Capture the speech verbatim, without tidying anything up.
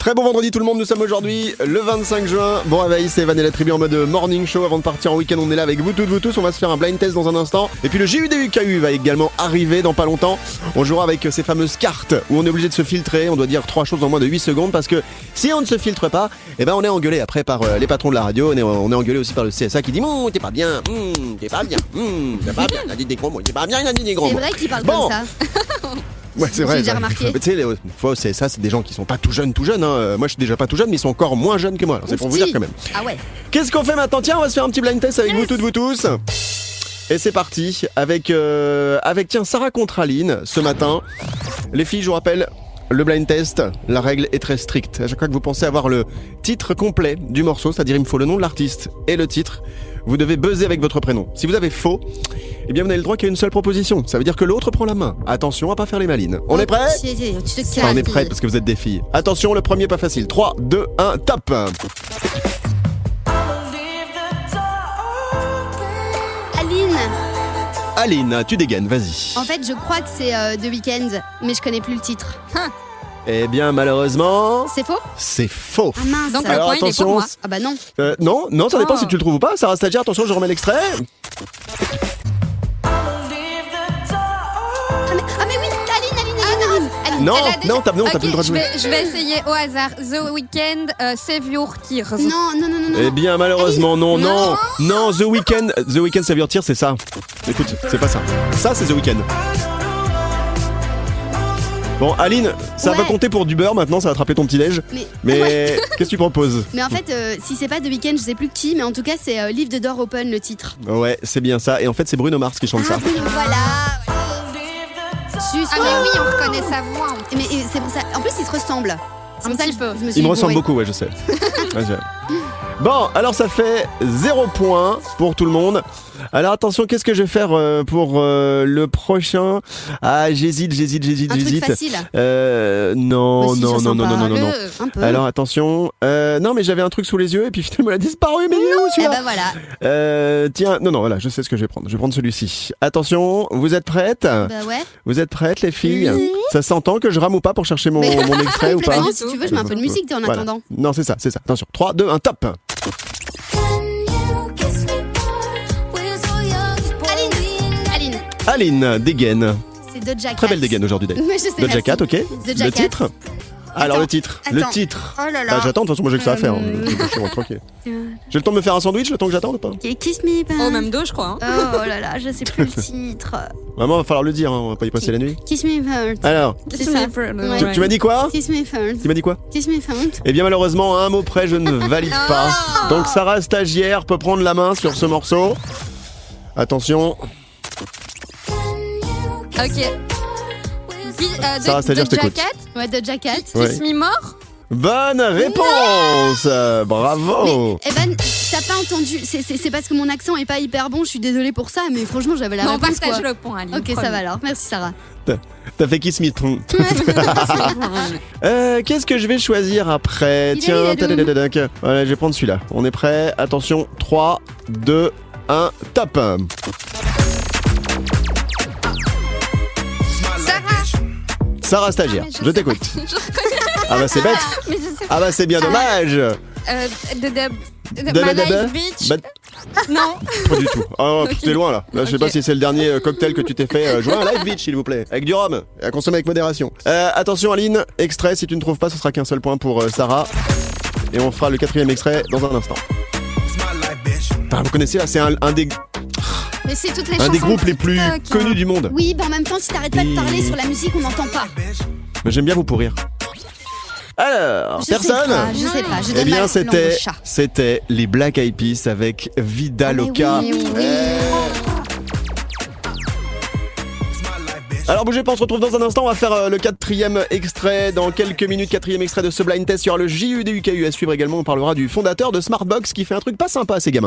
Très bon vendredi tout le monde, nous sommes aujourd'hui le vingt-cinq juin. Bon réveil, c'est Evan et la tribu en mode morning show. Avant de partir en week-end, on est là avec vous toutes, vous tous. On va se faire un blind test dans un instant. Et puis le J U D U K U va également arriver dans pas longtemps. On jouera avec ces fameuses cartes où on est obligé de se filtrer. On doit dire trois choses en moins de huit secondes parce que si on ne se filtre pas, eh ben on est engueulé après par euh, les patrons de la radio. On est, on est engueulé aussi par le C S A qui dit Mmm, t'es pas bien, Mmm, t'es pas bien, Mmm, t'es pas bien. Il a dit des gros mots, t'es pas bien, il a dit des gros mots. C'est vrai qu'il parle bon. comme ça. Ouais, c'est vrai. J'ai déjà remarqué. Tu sais, les fois, c'est ça, c'est des gens qui sont pas tout jeunes, tout jeunes. Hein. Moi, je suis déjà pas tout jeune, mais ils sont encore moins jeunes que moi. Alors, c'est pour vous dire quand même. Ah ouais. Qu'est-ce qu'on fait maintenant? Tiens, on va se faire un petit blind test avec yes. vous toutes, vous tous. Et c'est parti avec, euh, avec tiens, Sarah contre Aline ce matin. Les filles, je vous rappelle, le blind test, la règle est très stricte. À chaque fois que vous pensez avoir le titre complet du morceau, c'est-à-dire il me faut le nom de l'artiste et le titre, vous devez buzzer avec votre prénom. Si vous avez faux, eh bien vous n'avez le droit qu'à une seule proposition. Ça veut dire que l'autre prend la main. Attention à pas faire les malines. On est prêts? Tu te enfin, on est prêts parce que vous êtes des filles. Attention, le premier pas facile. trois, deux, un, top. Aline. Aline, tu dégaines, vas-y. En fait, je crois que c'est euh, The Weeknd, mais je connais plus le titre. Hein. Eh bien, malheureusement... C'est faux? C'est faux. Ah mince. Donc, alors, le point, attention. il est pour moi. Ah bah non. Euh, non, non, ça dépend Oh. si tu le trouves ou pas. Sarah Stagiaire, attention, je remets l'extrait. Ah mais, ah mais oui, Aline, Aline, Aline, Aline, Aline. Non, Elle a déjà- non, t'as non, t'as Ok, plus le droit de je jouer. vais, je vais essayer au hasard. The Weeknd, euh, Save Your Tears. Non, non, non, non, non. Eh bien, malheureusement, non, non, Non. non, The Weeknd, The Weeknd, ça veut dire c'est ça. Écoute, c'est pas ça. Ça, c'est The Weeknd. Bon, Aline, ça Ouais. va compter pour du beurre maintenant, ça va attraper ton petit-déj. Mais, Mais ouais. qu'est-ce que tu proposes? Mais en fait, euh, si c'est pas The Weeknd, je sais plus qui, mais en tout cas, c'est euh, Leave the Door Open le titre. Ouais, c'est bien ça. Et en fait, c'est Bruno Mars qui chante ça. Ah oui, voilà. Juste. Ah mais oui, on reconnaît sa voix. Et mais et c'est pour ça. En plus, ils se ressemblent. C'est Un pour ça petit que je- peu. je me suis Il me dit, ressemble bon, beaucoup, ouais, je sais. Ouais, je- Bon, alors ça fait zéro point pour tout le monde. Alors attention, qu'est-ce que je vais faire euh, pour euh, le prochain? Ah, j'hésite, j'hésite, j'hésite, Un truc j'hésite. facile. Euh, non, Bah si, non, ça non, non, sent non, pas. non, non, non. Un peu. Alors attention, euh, non mais j'avais un truc sous les yeux et puis finalement il a disparu, mais il est où Et celui-là? bah voilà. Euh, tiens, non, non, voilà, je sais ce que je vais prendre. Je vais prendre celui-ci. Attention, vous êtes prêtes? Bah ouais. Vous êtes prêtes les filles? Oui. Ça s'entend que je rame ou pas pour chercher mon, Mais- mon extrait ou pas? Complètement, si tu veux, je mets un peu de musique en Voilà. attendant. Non, c'est ça, c'est ça. Attention, trois, deux, un, top. Aline. Aline. Aline, dégaine. C'est Doja Cat. Très belle dégaine aujourd'hui d'ailleurs. Ouais, je sais, Doja merci. Cat, ok. Doja Le Cat. titre? Alors Attends, le titre, le attends. titre. Oh là là. Bah, j'attends, de toute façon, moi j'ai que ça à faire. Euh. Je- je suis tranquille. J'ai le temps de me faire un sandwich, le temps que j'attends ou pas? Ok, Kiss me. Oh, même deux, je crois. hein. Oh là là, je sais plus le titre. Vraiment, va falloir le dire, hein, on va pas y passer la nuit. Kiss me first. Alors, C'est ça. Ouais. tu, tu m'as dit quoi? Kiss me first. Tu m'as dit quoi? Kiss me first. Eh bien malheureusement, à un mot près, je ne valide pas. Donc Sarah Stagiaire peut prendre la main sur ce morceau. Attention. Ok. Qui, euh, de- Sarah, c'est-à-dire, je Doja t'écoute. Cat, Ouais, Doja Cat. Ouais. Kiss Me More. Bonne réponse. Bravo. Mais Evan, t'as pas entendu. C'est- C'est c'est parce que mon accent est pas hyper bon. Je suis désolée pour ça, mais franchement, j'avais la Non, on réponse. partage quoi. le point, Aline. Ok, ça promis. va alors. Merci Sarah. T'as t'as fait Kiss Me. Euh, Qu'est-ce que je vais choisir après? Il est, Tiens, il est tadadadac. Voilà, je vais prendre celui-là. On est prêt? Attention, trois, deux, un, top. Sarah. Sarah Stagiaire, Ah, mais je je sais t'écoute. pas. Je reconnais Ah bah c'est bête. Mais je sais pas. Ah bah c'est bien dommage. Euh, de, de, de, Da, My da, da, Life Beach. Bah, Non. pas du tout. Oh, Ok. t'es loin là. Là, je sais Ok. pas si c'est le dernier euh, cocktail que tu t'es fait. Euh, jouer un live beach, s'il vous plaît. Avec du rhum. Et à consommer avec modération. Euh, attention, Aline. Extrait. Si tu ne trouves pas, ce sera qu'un seul point pour euh, Sarah. Et on fera le quatrième extrait dans un instant. Enfin, vous connaissez là, c'est un, un des, Mais c'est toutes les un chansons. des groupes les plus TikTok, hein. connus du monde. Oui, mais en même temps, si t'arrêtes pas de parler Et- sur la musique, on n'entend pas. Mais j'aime bien vous pourrir. Alors, Je sais personne pas, je sais pas. Je Eh donne bien, ma langue c'était, au chat. c'était les Black Eyed Peas avec Vida Ah, mais Loca. oui, oui, oui. Alors bougez pas, on se retrouve dans un instant, on va faire euh, le quatrième extrait dans quelques minutes, quatrième extrait de ce blind test sur le J U D U K U à suivre également, on parlera du fondateur de Smartbox qui fait un truc pas sympa à ses gamins.